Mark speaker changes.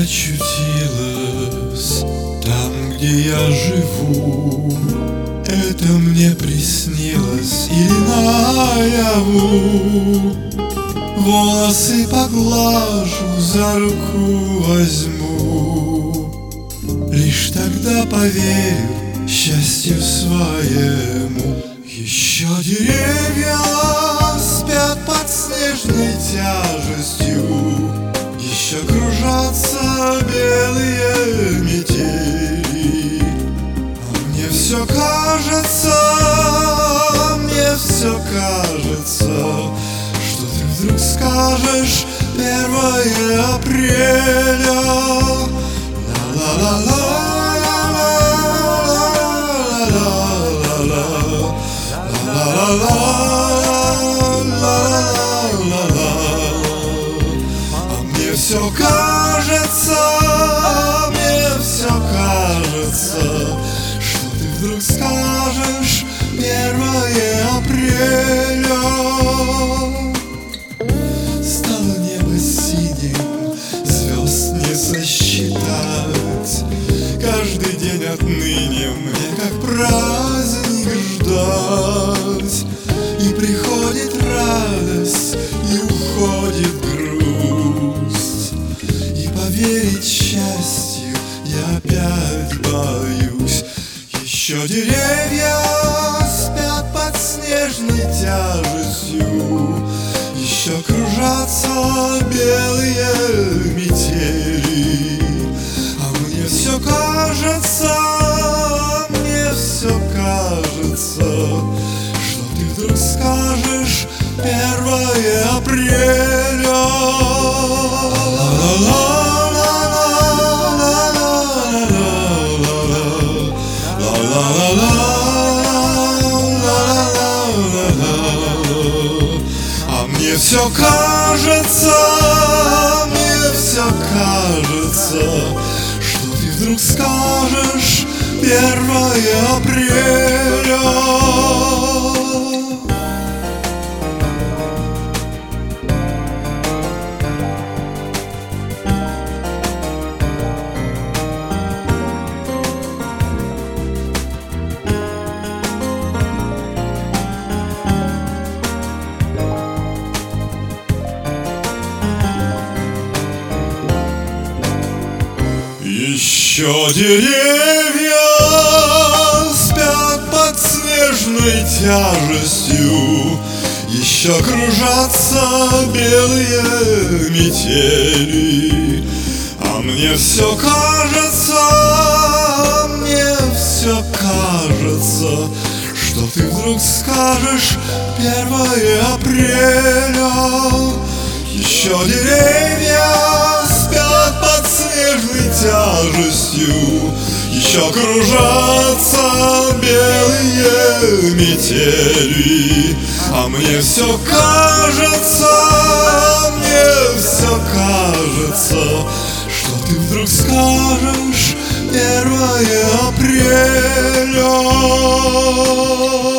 Speaker 1: очутилась там, где я живу. Это мне приснилось или наяву. Волосы поглажу, за руку возьму. Лишь тогда поверю счастью своему. Еще деревья спят под снежной тяжестью, еще кружатся белые метели. А мне все кажется, что ты вдруг скажешь 1 апреля. А мне все кажется, что ты вдруг скажешь 1 апреля. Стало небо синим, звезд не сосчитать. Каждый день отныне мне как праздник ждать. И приходит радость, и уходит грусть. И поверить счастью я опять боюсь. Еще деревья спят под снежной тяжестью, еще кружатся белые метели. А мне все кажется, что ты вдруг скажешь 1 апреля. А мне все кажется, что ты вдруг скажешь 1 апреля. Еще деревья спят под снежной тяжестью, еще кружатся белые метели. А мне все кажется, что ты вдруг скажешь 1 апреля. Еще деревья спят под снежной тяжестью, еще кружатся белые метели. А мне все кажется, что ты вдруг скажешь 1 апреля.